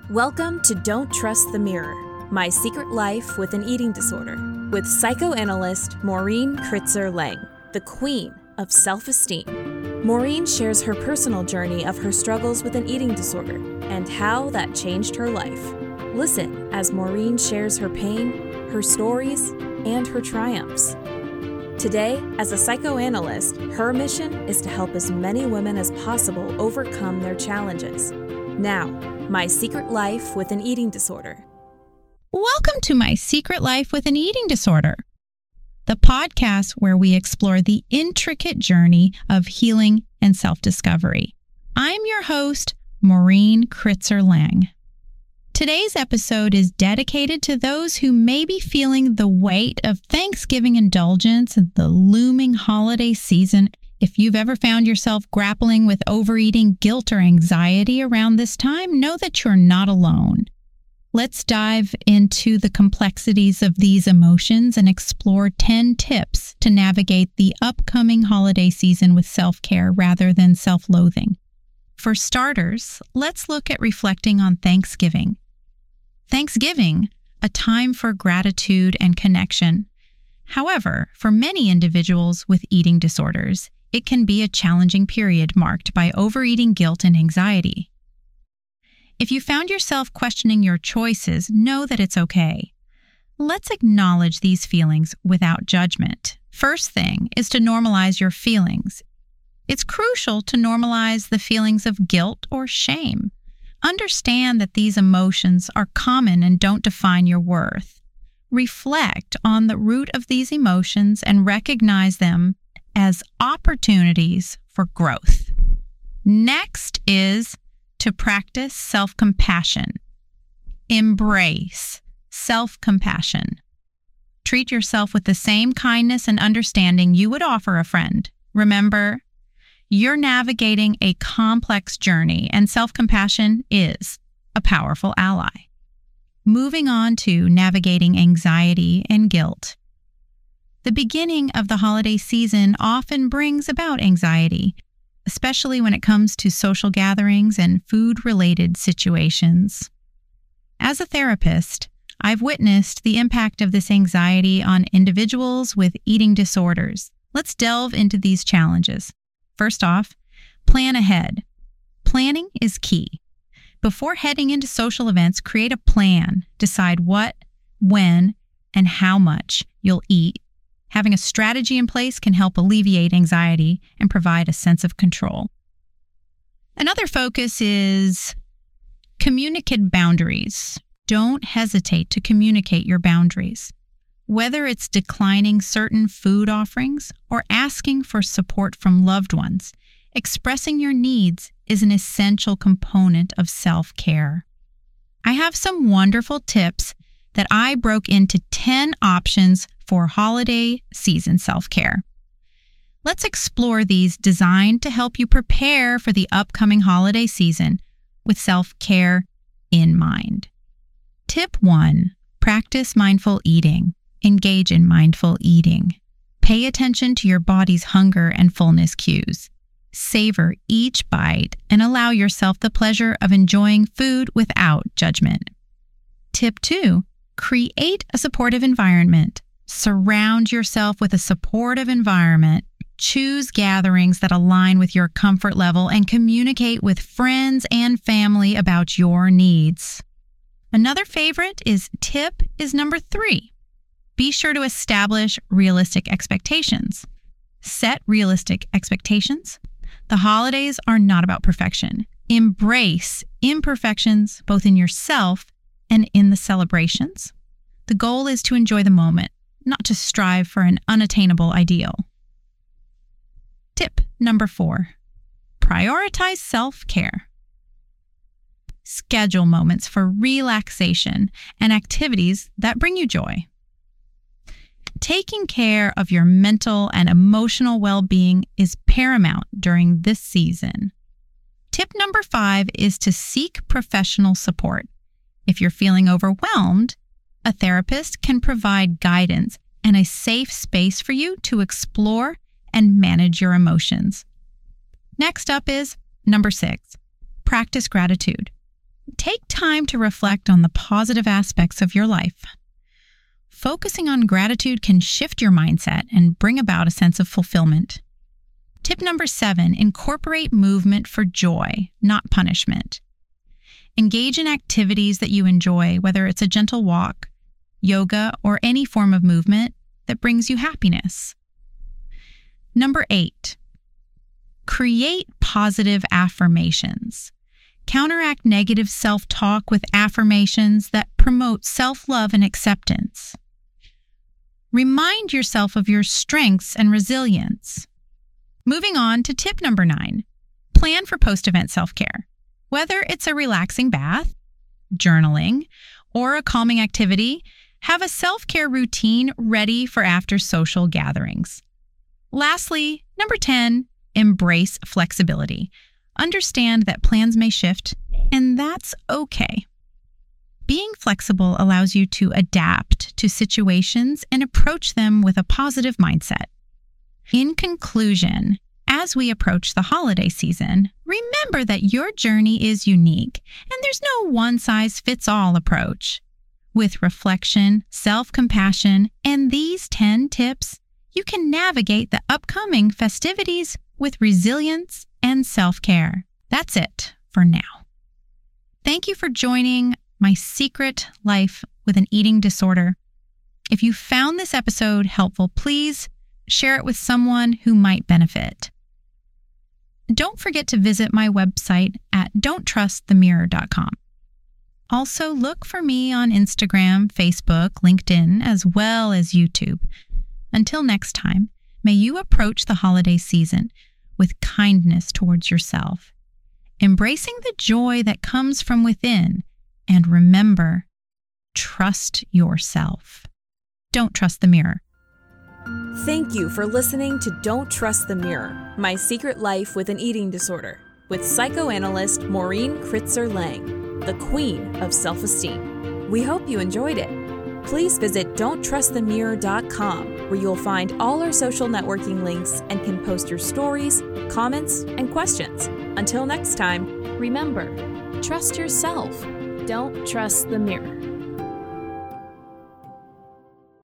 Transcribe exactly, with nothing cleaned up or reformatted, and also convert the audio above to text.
Welcome to Don't Trust the Mirror, My Secret Life with an Eating Disorder, with psychoanalyst Maureen Kritzer-Lang, the queen of self-esteem. Maureen shares her personal journey of her struggles with an eating disorder and how that changed her life. Listen as Maureen shares her pain, her stories, and her triumphs. Today, as a psychoanalyst, her mission is to help as many women as possible overcome their challenges. Now, My Secret Life with an Eating Disorder. Welcome to My Secret Life with an Eating Disorder, the podcast where we explore the intricate journey of healing and self-discovery. I'm your host, Maureen Kritzer-Lang. Today's episode is dedicated to those who may be feeling the weight of Thanksgiving indulgence and the looming holiday season. If you've ever found yourself grappling with overeating guilt or anxiety around this time, know that you're not alone. Let's dive into the complexities of these emotions and explore ten tips to navigate the upcoming holiday season with self-care rather than self-loathing. For starters, let's look at reflecting on Thanksgiving. Thanksgiving, a time for gratitude and connection. However, for many individuals with eating disorders, it can be a challenging period marked by overeating guilt and anxiety. If you found yourself questioning your choices, know that it's okay. Let's acknowledge these feelings without judgment. First thing is to normalize your feelings. It's crucial to normalize the feelings of guilt or shame. Understand that these emotions are common and don't define your worth. Reflect on the root of these emotions and recognize them as opportunities for growth. Next is to practice self-compassion. Embrace self-compassion. Treat yourself with the same kindness and understanding you would offer a friend. Remember, you're navigating a complex journey, and self-compassion is a powerful ally. Moving on to navigating anxiety and guilt. The beginning of the holiday season often brings about anxiety, especially when it comes to social gatherings and food-related situations. As a therapist, I've witnessed the impact of this anxiety on individuals with eating disorders. Let's delve into these challenges. First off, plan ahead. Planning is key. Before heading into social events, create a plan. Decide what, when, and how much you'll eat. Having a strategy in place can help alleviate anxiety and provide a sense of control. Another focus is communicate boundaries. Don't hesitate to communicate your boundaries. Whether it's declining certain food offerings or asking for support from loved ones, expressing your needs is an essential component of self-care. I have some wonderful tips that I broke into ten options for holiday season self-care. Let's explore these designed to help you prepare for the upcoming holiday season with self-care in mind. Tip one, practice mindful eating. Engage in mindful eating. Pay attention to your body's hunger and fullness cues. Savor each bite and allow yourself the pleasure of enjoying food without judgment. Tip two, create a supportive environment. Surround yourself with a supportive environment. Choose gatherings that align with your comfort level and communicate with friends and family about your needs. Another favorite is tip is number three. Be sure to establish realistic expectations. Set realistic expectations. The holidays are not about perfection. Embrace imperfections both in yourself and in the celebrations. The goal is to enjoy the moment, not to strive for an unattainable ideal. Tip number four, prioritize self-care. Schedule moments for relaxation and activities that bring you joy. Taking care of your mental and emotional well-being is paramount during this season. Tip number five is to seek professional support. If you're feeling overwhelmed, a therapist can provide guidance and a safe space for you to explore and manage your emotions. Next up is number six, practice gratitude. take time to reflect on the positive aspects of your life. Focusing on gratitude can shift your mindset and bring about a sense of fulfillment. Tip number seven, incorporate movement for joy, not punishment. Engage in activities that you enjoy, whether it's a gentle walk, yoga, or any form of movement that brings you happiness. Number eight, create positive affirmations. Counteract negative self-talk with affirmations that promote self-love and acceptance. Remind yourself of your strengths and resilience. Moving on to tip number nine, plan for post-event self-care. Whether it's a relaxing bath, journaling, or a calming activity, have a self-care routine ready for after social gatherings. Lastly, number ten, embrace flexibility. Understand that plans may shift, and that's okay. Being flexible allows you to adapt to situations and approach them with a positive mindset. In conclusion, as we approach the holiday season, remember that your journey is unique, and there's no one-size-fits-all approach. With reflection, self-compassion, and these ten tips, you can navigate the upcoming festivities with resilience and self-care. That's it for now. Thank you for joining My Secret Life with an Eating Disorder. If you found this episode helpful, please share it with someone who might benefit. Don't forget to visit my website at don't trust the mirror dot com. Also, look for me on Instagram, Facebook, LinkedIn, as well as YouTube. Until next time, may you approach the holiday season with kindness towards yourself, embracing the joy that comes from within, and remember, trust yourself. Don't trust the mirror. Thank you for listening to Don't Trust the Mirror, My Secret Life with an Eating Disorder, with psychoanalyst Maureen Kritzer-Lang, the queen of self-esteem. We hope you enjoyed it. Please visit don't trust the mirror dot com, where you'll find all our social networking links and can post your stories, comments, and questions. Until next time, remember, trust yourself. Don't trust the mirror.